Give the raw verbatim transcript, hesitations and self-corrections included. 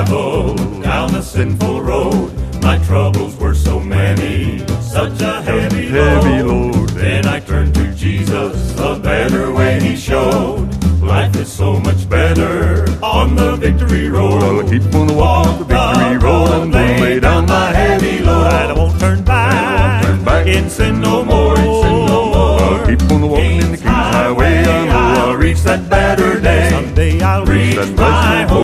traveled down the sinful road. My troubles were so many, such a heavy, heavy load. load. Then I turned to Jesus, a better way he showed. Life is so much better on the victory road. I'll keep on walking up the victory road. I'm gonna lay down my heavy load. I won't turn back, turn back. in sin no more. I'll keep on walking in the King's highway. I know I'll reach that better day. Someday I'll reach that my blessed home.